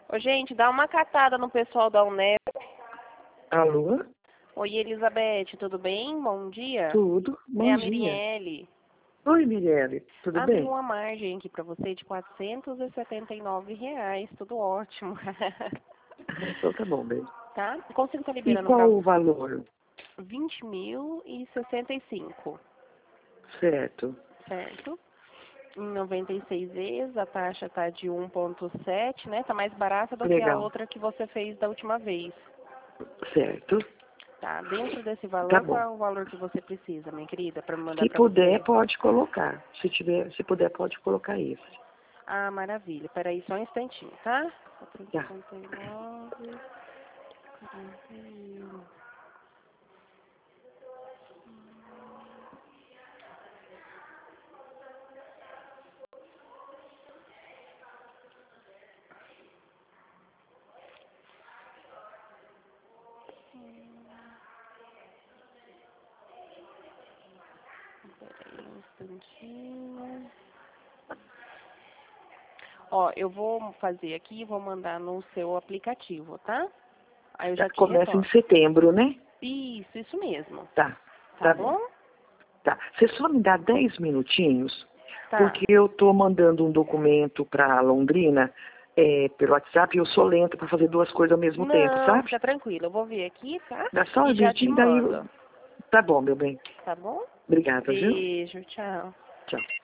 Ô, gente, dá uma catada no pessoal da Unep. Alô? Oi, Elizabeth, tudo bem? Bom dia. Tudo? É Bom a dia. Mirielle. Oi, Mirelle. Tudo Abriu bem? uma margem aqui para você de R$ 479, tudo ótimo. Então tá bom, bem. Tá? Consigo estar E liberando para qual o valor? 20.065, Certo. certo? Em 96 vezes, a taxa tá de 1,7, né? Tá mais barata do que a Legal. outra que você fez da última vez. Certo. Tá? Dentro desse Tá valor, qual bom. é o valor que você precisa, minha querida, para me mandar Se para puder, você? pode colocar. Se puder, pode colocar esse. Ah, maravilha. Peraí só um instantinho, tá? Tá. 459, 41. Peraí um instantinho. Ó, eu vou fazer aqui e vou mandar no seu aplicativo, tá? Aí eu já te Começa em retorno. setembro, né? Isso mesmo. Tá. Tá Tá bom. bom? Tá. Você só me dá 10 minutinhos, Tá. porque eu tô mandando um documento pra Londrina pelo WhatsApp e eu sou lento pra fazer duas coisas ao mesmo tempo, Não, sabe? fica tranquilo. Eu vou ver aqui, tá? Dá só um E já te minutinho, daí mando. tá bom, meu bem. Tá bom? Obrigada, viu? Beijo, tchau. Tchau.